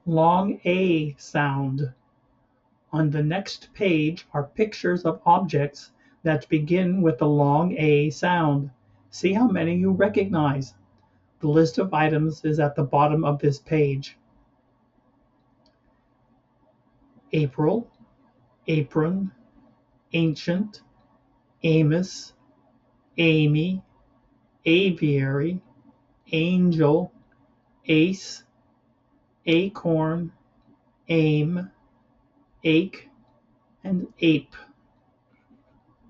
Long A sound. On the next page are pictures of objects that begin with the long A sound. See how many you recognize. The list of items is at the bottom of this page. April, apron, ancient, Amos, Amy, aviary, angel, ace, acorn, aim, ache, and ape.